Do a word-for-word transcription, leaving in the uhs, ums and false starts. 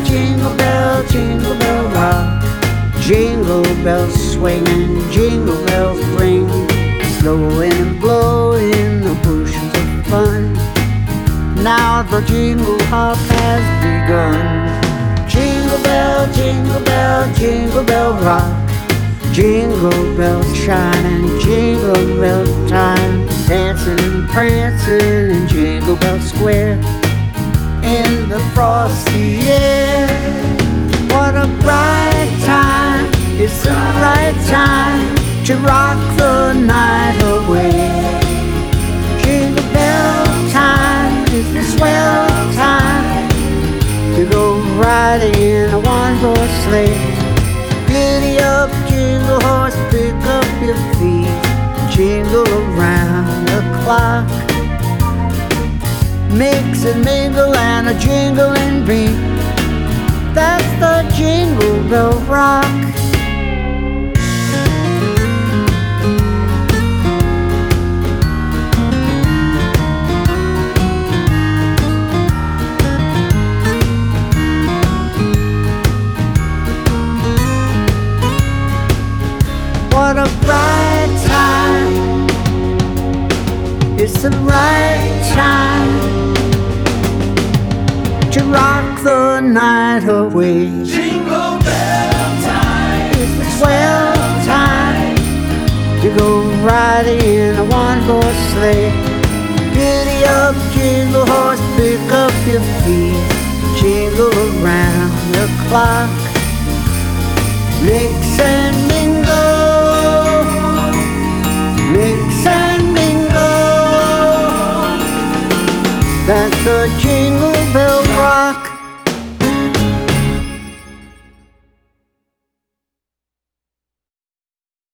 bell, jingle bell, jingle bell rock. Jingle bells swing and jingle bells ring, snowing and blowing the bushels of fun. Now the jingle hop has begun. Jingle bell, jingle bell, jingle bell rock. Jingle bells chime and jingle bell time, dancing and prancing in Jingle Bell Square in the frosty air. What a bright time, it's the right time to rock the night away. Jingle bell time is the swell time to go riding in a one-horse sleigh. Giddy up, jingle horse, pick up your feet, jingle around the clock. Mix and mingle and a jingling beat, that's the Jingle Bell Rock. What a bright time, it's the right time to rock the night away. Jingle bell time, It's the swell time to go riding in a one-horse sleigh. Giddy up, jingle horse, pick up your feet, jingle around the clock. Mix and mingle, mix and mingle, that's the Jingle Bell